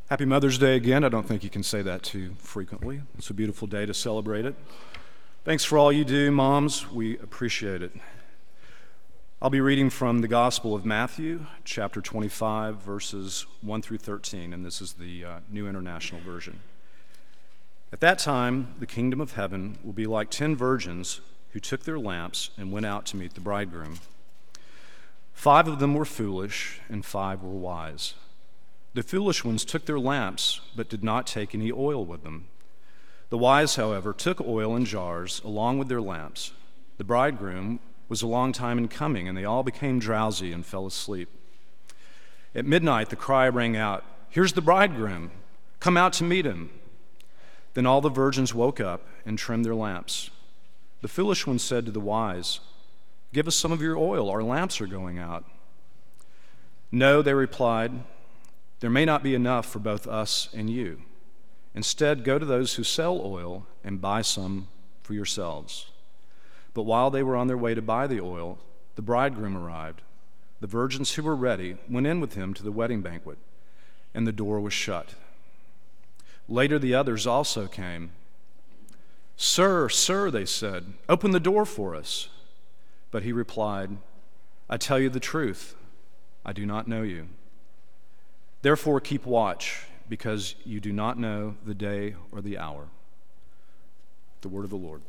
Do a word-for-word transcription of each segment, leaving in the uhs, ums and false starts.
Happy Mother's Day again. I don't think you can say that too frequently. It's a beautiful day to celebrate it. Thanks for all you do, moms. We appreciate it. I'll be reading from the Gospel of Matthew, chapter twenty-five, verses one through thirteen, and this is the uh, New International Version. At that time, the kingdom of heaven will be like ten virgins who took their lamps and went out to meet the bridegroom. Five of them were foolish, and five were wise. The foolish ones took their lamps, but did not take any oil with them. The wise, however, took oil in jars along with their lamps. The bridegroom was a long time in coming, and they all became drowsy and fell asleep. At midnight, the cry rang out, "Here's the bridegroom! Come out to meet him!" Then all the virgins woke up and trimmed their lamps. The foolish ones said to the wise, "Give us some of your oil, our lamps are going out." "No," they replied, "there may not be enough for both us and you. Instead, go to those who sell oil and buy some for yourselves." But while they were on their way to buy the oil, the bridegroom arrived. The virgins who were ready went in with him to the wedding banquet, and the door was shut. Later the others also came. "Sir, sir," they said, "open the door for us." But he replied, "I tell you the truth, I do not know you. Therefore keep watch, because you do not know the day or the hour." The word of the Lord.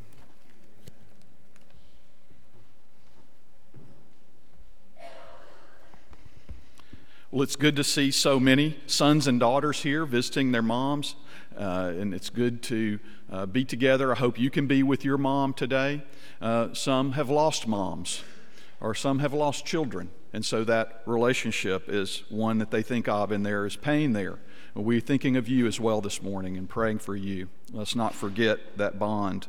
Well, it's good to see so many sons and daughters here visiting their moms, uh, and it's good to uh, be together. I hope you can be with your mom today. Uh, some have lost moms, or some have lost children, and so that relationship is one that they think of, and there is pain there. We're thinking of you as well this morning and praying for you. Let's not forget that bond.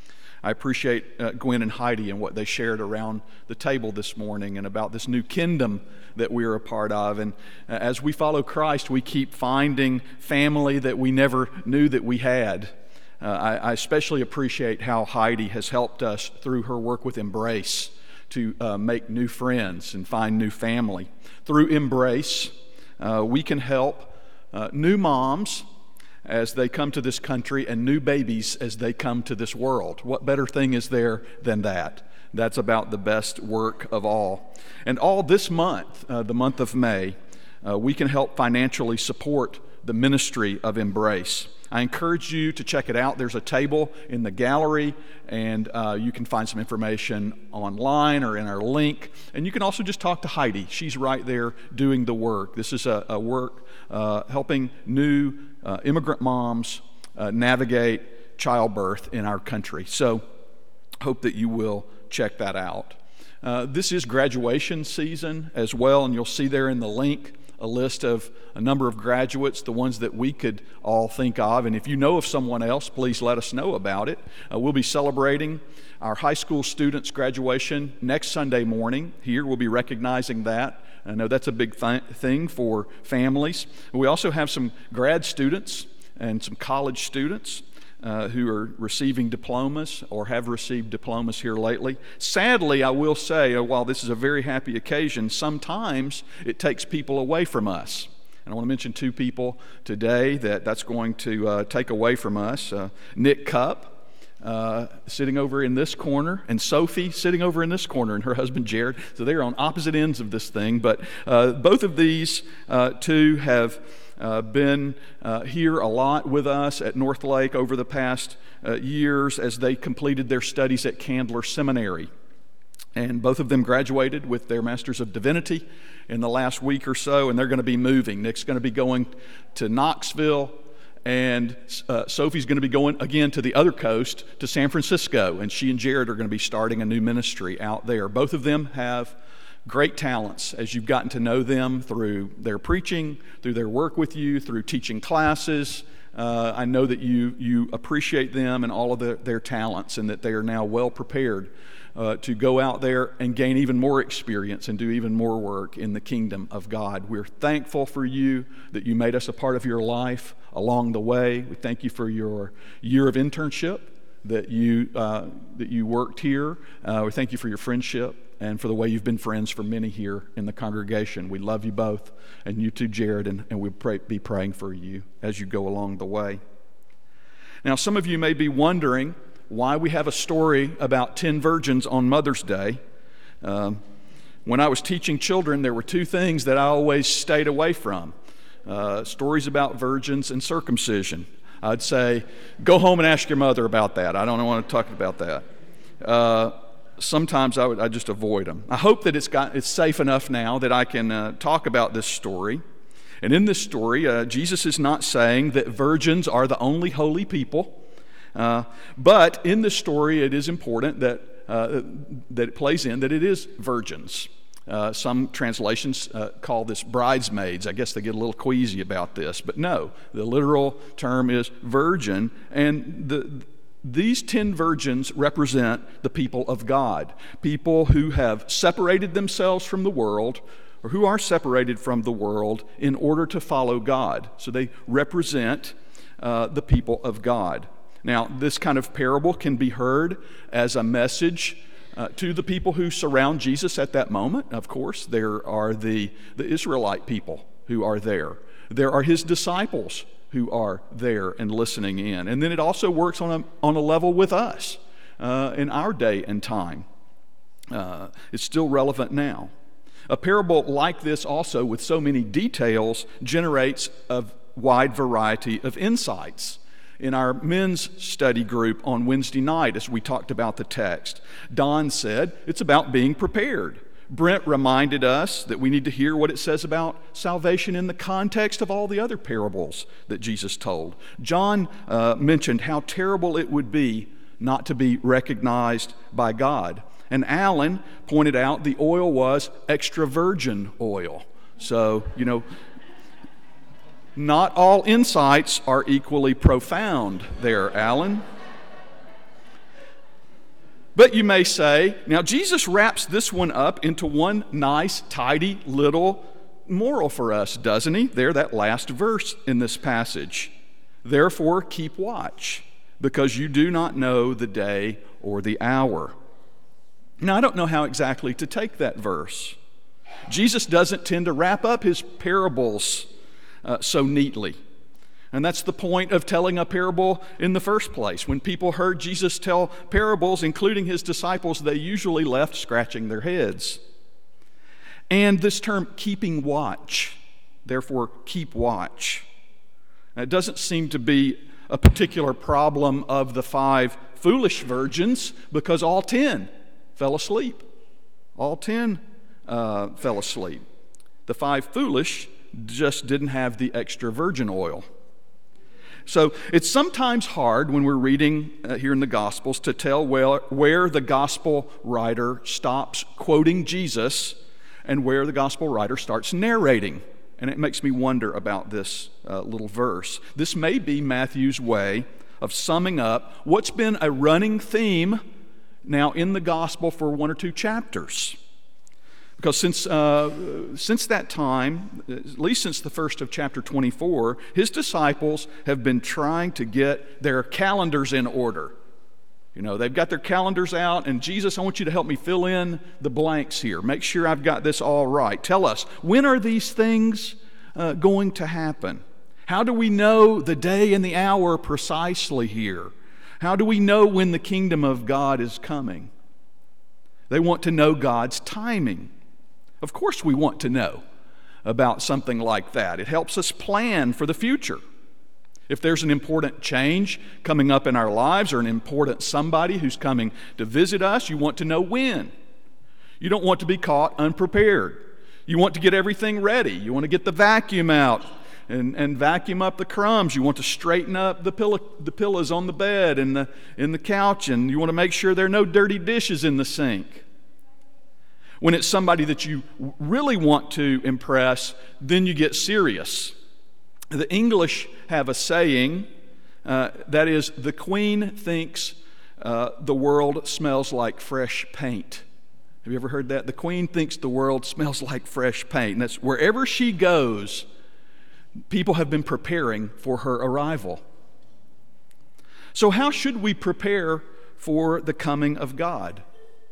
I appreciate uh, Gwen and Heidi and what they shared around the table this morning and about this new kingdom that we're a part of. And uh, as we follow Christ, we keep finding family that we never knew that we had. Uh, I, I especially appreciate how Heidi has helped us through her work with Embrace to uh, make new friends and find new family. Through Embrace, uh, we can help uh, new moms as they come to this country and new babies as they come to this world. What better thing is there than that? That's about the best work of all. And all this month, uh, the month of May, uh, we can help financially support the ministry of Embrace. I encourage you to check it out. There's a table in the gallery, and uh, you can find some information online or in our link. And you can also just talk to Heidi. She's right there doing the work. This is a, a work uh, helping new uh, immigrant moms uh, navigate childbirth in our country. So hope that you will check that out. Uh, this is graduation season as well, and you'll see there in the link a list of a number of graduates, the ones that we could all think of. And if you know of someone else, please let us know about it. Uh, we'll be celebrating our high school students' graduation next Sunday morning. Here we'll be recognizing that. I know that's a big th- thing for families. We also have some grad students and some college students Uh, who are receiving diplomas or have received diplomas here lately. Sadly, I will say, uh, while this is a very happy occasion, sometimes it takes people away from us. And I want to mention two people today that that's going to uh, take away from us. Uh, Nick Cupp, uh, sitting over in this corner, and Sophie sitting over in this corner, and her husband Jared. So they're on opposite ends of this thing. But uh, both of these uh, two have Uh, been uh, here a lot with us at North Lake over the past uh, years as they completed their studies at Candler Seminary. And both of them graduated with their Masters of Divinity in the last week or so, and they're going to be moving. Nick's going to be going to Knoxville, and uh, Sophie's going to be going again to the other coast, to San Francisco, and she and Jared are going to be starting a new ministry out there. Both of them have great talents as you've gotten to know them through their preaching, through their work with you, through teaching classes. Uh, I know that you you appreciate them and all of the, their talents, and that they are now well prepared uh, to go out there and gain even more experience and do even more work in the kingdom of God. We're thankful for you, that you made us a part of your life along the way. We thank you for your year of internship that you uh, that you worked here. Uh, we thank you for your friendship and for the way you've been friends for many here in the congregation. We love you both, and you too, Jared, and, and we'll pray, be praying for you as you go along the way. Now, some of you may be wondering why we have a story about ten virgins on Mother's Day. Um, when I was teaching children, there were two things that I always stayed away from. Uh, stories about virgins and circumcision. I'd say, go home and ask your mother about that. I don't want to talk about that. Uh, sometimes I would I just avoid them. I hope that it's got it's safe enough now that I can uh, talk about this story. And in this story, uh, Jesus is not saying that virgins are the only holy people. Uh, but in this story, it is important that uh, that it plays in that it is virgins. Uh, some translations uh, call this bridesmaids. I guess they get a little queasy about this, but no, the literal term is virgin, and the, these ten virgins represent the people of God, people who have separated themselves from the world, or who are separated from the world in order to follow God. So they represent uh, the people of God. Now, this kind of parable can be heard as a message uh, to the people who surround Jesus at that moment. Of course, there are the, the Israelite people who are there. There are his disciples who are there and listening in. And then it also works on a, on a level with us uh, in our day and time. Uh, it's still relevant now. A parable like this also, with so many details, generates a wide variety of insights. In our men's study group on Wednesday night, as we talked about the text, Don said it's about being prepared. Brent reminded us that we need to hear what it says about salvation in the context of all the other parables that Jesus told. John uh, mentioned how terrible it would be not to be recognized by God. And Alan pointed out the oil was extra virgin oil. So, you know, not all insights are equally profound there, Alan. But you may say, now Jesus wraps this one up into one nice, tidy little moral for us, doesn't he? There, that last verse in this passage. Therefore, keep watch, because you do not know the day or the hour. Now, I don't know how exactly to take that verse. Jesus doesn't tend to wrap up his parables uh, so neatly. And that's the point of telling a parable in the first place. When people heard Jesus tell parables, including his disciples, they usually left scratching their heads. And this term, keeping watch, therefore keep watch. Now, it doesn't seem to be a particular problem of the five foolish virgins, because all ten fell asleep. All ten uh, fell asleep. The five foolish just didn't have the extra virgin oil. So it's sometimes hard when we're reading uh, here in the Gospels to tell where, where the Gospel writer stops quoting Jesus and where the Gospel writer starts narrating. And it makes me wonder about this uh, little verse. This may be Matthew's way of summing up what's been a running theme now in the Gospel for one or two chapters. Because since uh, since that time, at least since the first of chapter twenty-four, his disciples have been trying to get their calendars in order. You know, they've got their calendars out, and Jesus, I want you to help me fill in the blanks here. Make sure I've got this all right. Tell us, when are these things uh, going to happen? How do we know the day and the hour precisely here? How do we know when the kingdom of God is coming? They want to know God's timing. Of course we want to know about something like that. It helps us plan for the future. If there's an important change coming up in our lives, or an important somebody who's coming to visit us, you want to know when. You don't want to be caught unprepared. You want to get everything ready. You want to get the vacuum out and, and vacuum up the crumbs. You want to straighten up the pillow, the pillows on the bed and the, in the couch, and you want to make sure there are no dirty dishes in the sink. When it's somebody that you really want to impress, then you get serious. The English have a saying uh, that is, the queen thinks uh, the world smells like fresh paint. Have you ever heard that? The queen thinks the world smells like fresh paint. And that's wherever she goes, people have been preparing for her arrival. So how should we prepare for the coming of God?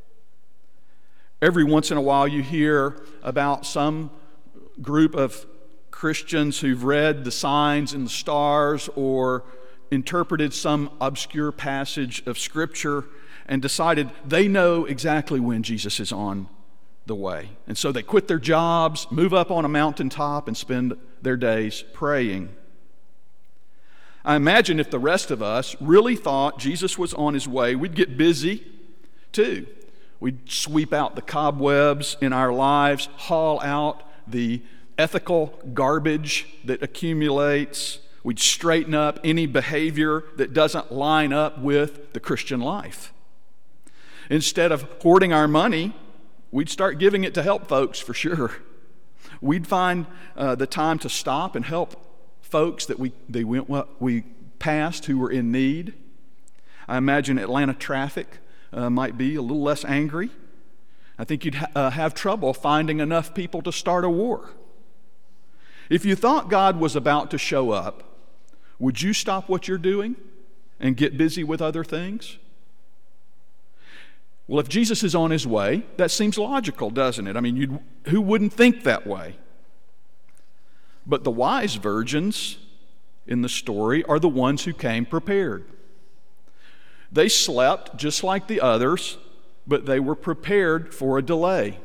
Every once in a while you hear about some group of Christians who've read the signs and the stars or interpreted some obscure passage of Scripture and decided they know exactly when Jesus is on the way. And so they quit their jobs, move up on a mountaintop, and spend their days praying. I imagine if the rest of us really thought Jesus was on his way, we'd get busy too. We'd sweep out the cobwebs in our lives, haul out the ethical garbage that accumulates. We'd straighten up any behavior that doesn't line up with the Christian life. Instead of hoarding our money, we'd start giving it to help folks for sure. We'd find uh, the time to stop and help folks that we they went we passed who were in need. I imagine Atlanta traffic uh, might be a little less angry. I think you'd ha- uh, have trouble finding enough people to start a war. If you thought God was about to show up, would you stop what you're doing and get busy with other things? Well, if Jesus is on his way, that seems logical, doesn't it? I mean, you'd, who wouldn't think that way? But the wise virgins in the story are the ones who came prepared. They slept just like the others, but they were prepared for a delay.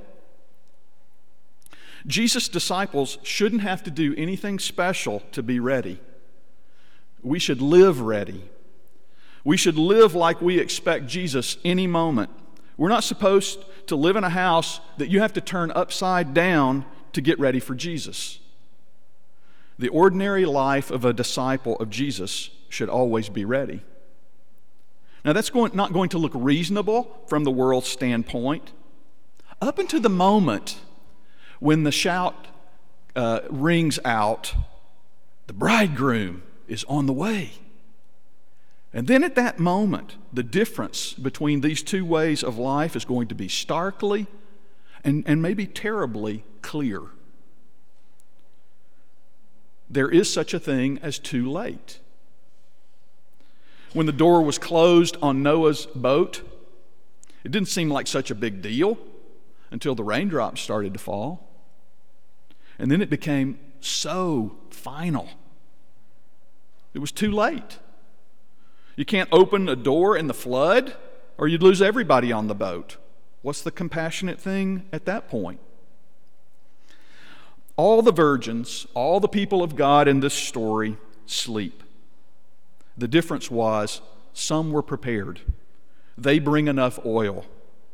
Jesus' disciples shouldn't have to do anything special to be ready. We should live ready. We should live like we expect Jesus any moment. We're not supposed to live in a house that you have to turn upside down to get ready for Jesus. The ordinary life of a disciple of Jesus should always be ready. Now, that's going, not going to look reasonable from the world's standpoint. Up until the moment when the shout uh, rings out, the bridegroom is on the way. And then at that moment, the difference between these two ways of life is going to be starkly and, and maybe terribly clear. There is such a thing as too late. When the door was closed on Noah's boat, it didn't seem like such a big deal until the raindrops started to fall. And then it became so final. It was too late. You can't open a door in the flood, or you'd lose everybody on the boat. What's the compassionate thing at that point? All the virgins, all the people of God in this story sleep. The difference was some were prepared. They bring enough oil.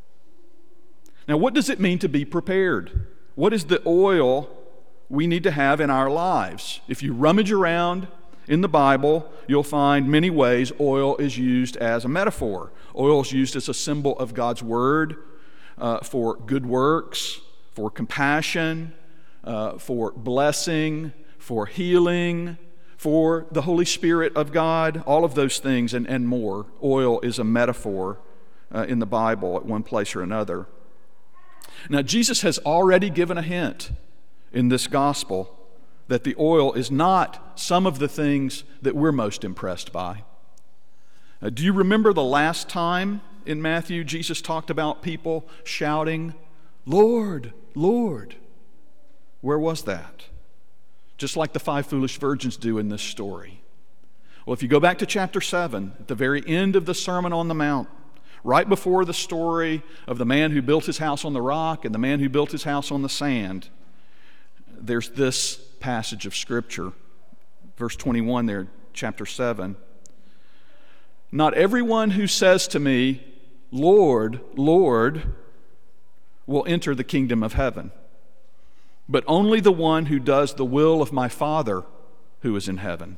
Now, what does it mean to be prepared? What is the oil we need to have in our lives? If you rummage around in the Bible, you'll find many ways oil is used as a metaphor. Oil is used as a symbol of God's Word, uh, for good works, for compassion, uh, for blessing, for healing, for the Holy Spirit of God, all of those things and, and more. Oil is a metaphor uh, in the Bible at one place or another. Now, Jesus has already given a hint in this gospel that the oil is not some of the things that we're most impressed by. Uh, do you remember the last time in Matthew Jesus talked about people shouting, "Lord, Lord"? Where was that? Just like the five foolish virgins do in this story. Well, if you go back to chapter seven, at the very end of the Sermon on the Mount, right before the story of the man who built his house on the rock and the man who built his house on the sand, there's this passage of Scripture, verse twenty-one there, chapter seven. "Not everyone who says to me, 'Lord, Lord,' will enter the kingdom of heaven, but only the one who does the will of my Father who is in heaven.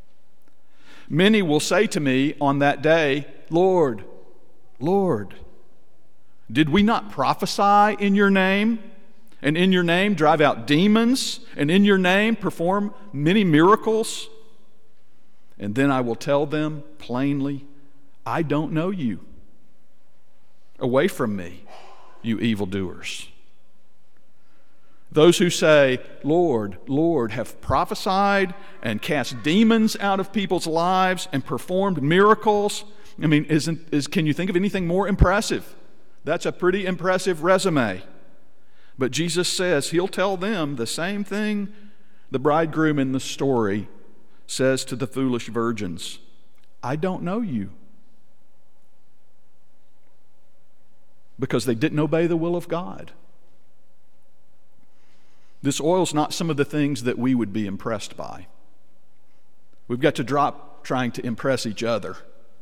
Many will say to me on that day, 'Lord, Lord, did we not prophesy in your name, and in your name drive out demons, and in your name perform many miracles?' And then I will tell them plainly, 'I don't know you. Away from me, you evildoers.' Those who say, Lord, Lord, have prophesied and cast demons out of people's lives and performed miracles. I mean, isn't, is, can you think of anything more impressive? That's a pretty impressive resume. But Jesus says he'll tell them the same thing the bridegroom in the story says to the foolish virgins. I don't know you. Because they didn't obey the will of God. This oil's not some of the things that we would be impressed by. We've got to drop trying to impress each other.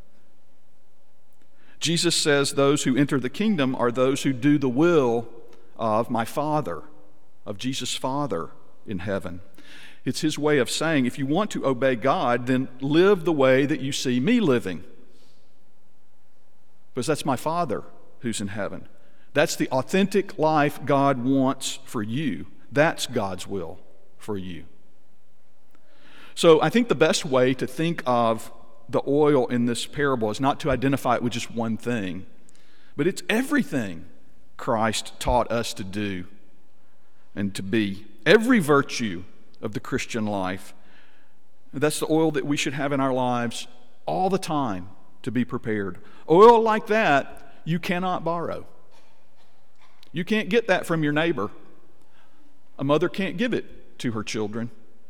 Jesus says those who enter the kingdom are those who do the will of my Father, of Jesus' Father in heaven. It's his way of saying, if you want to obey God, then live the way that you see me living. Because that's my Father who's in heaven. That's the authentic life God wants for you. That's God's will for you. So I think the best way to think of the oil in this parable is not to identify it with just one thing, but it's everything Christ taught us to do and to be. Every virtue of the Christian life. That's the oil that we should have in our lives all the time to be prepared. Oil like that, you cannot borrow. You can't get that from your neighbor. A mother can't give it to her children.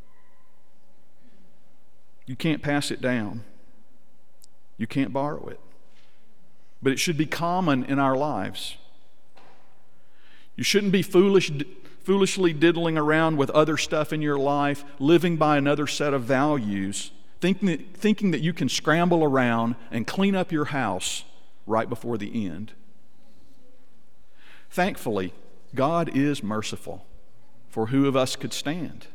You can't pass it down. You can't borrow it. But it should be common in our lives. You shouldn't be foolish, foolishly diddling around with other stuff in your life, living by another set of values, thinking that, thinking that you can scramble around and clean up your house right before the end. Thankfully, God is merciful. For who of us could stand?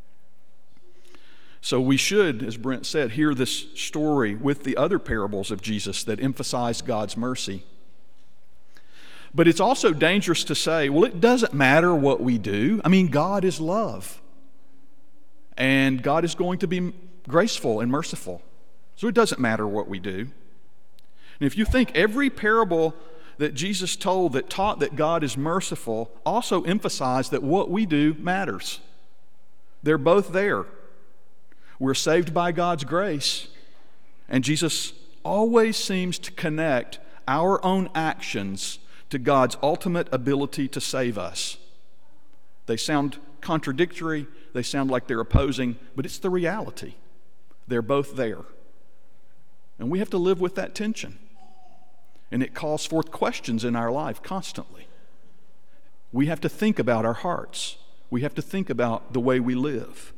So we should, as Brent said, hear this story with the other parables of Jesus that emphasize God's mercy. But it's also dangerous to say, well, it doesn't matter what we do. I mean, God is love. And God is going to be graceful and merciful. So it doesn't matter what we do. And if you think every parable that Jesus told that taught that God is merciful also emphasized that what we do matters. They're both there. We're saved by God's grace, and Jesus always seems to connect our own actions to God's ultimate ability to save us. They sound contradictory, they sound like they're opposing, but it's the reality. They're both there. And we have to live with that tension. And it calls forth questions in our life constantly. We have to think about our hearts. We have to think about the way we live.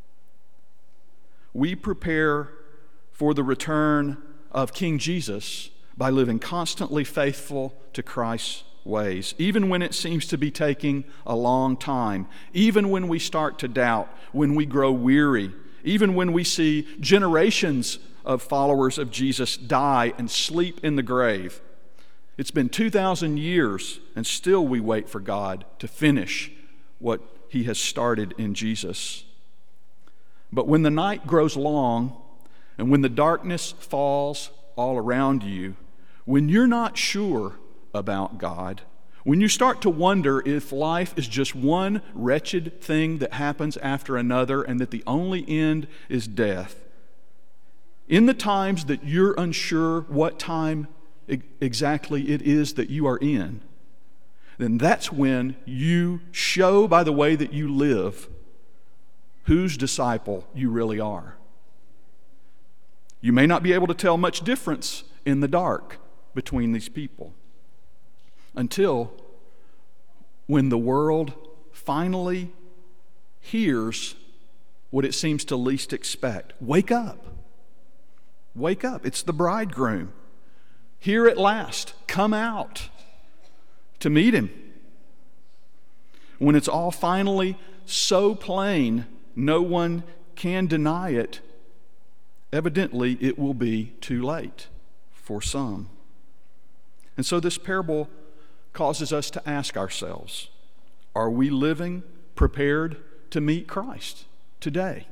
We prepare for the return of King Jesus by living constantly faithful to Christ's ways, even when it seems to be taking a long time, even when we start to doubt, when we grow weary, even when we see generations of followers of Jesus die and sleep in the grave. It's been two thousand years, and still we wait for God to finish what He has started in Jesus. But when the night grows long, and when the darkness falls all around you, when you're not sure about God, when you start to wonder if life is just one wretched thing that happens after another and that the only end is death, in the times that you're unsure what time exactly it is that you are in, then that's when you show by the way that you live whose disciple you really are. You may not be able to tell much difference in the dark between these people until when the world finally hears what it seems to least expect. Wake up. Wake up. It's the bridegroom. Here at last. Come out to meet him. When it's all finally so plain, no one can deny it, evidently it will be too late for some. And so this parable causes us to ask ourselves, are we living prepared to meet Christ today?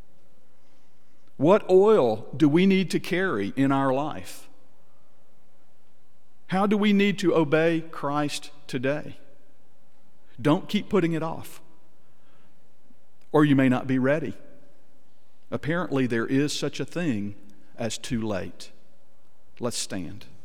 What oil do we need to carry in our life? How do we need to obey Christ today? Don't keep putting it off. or you may not be ready. Apparently, there is such a thing as too late. Let's stand.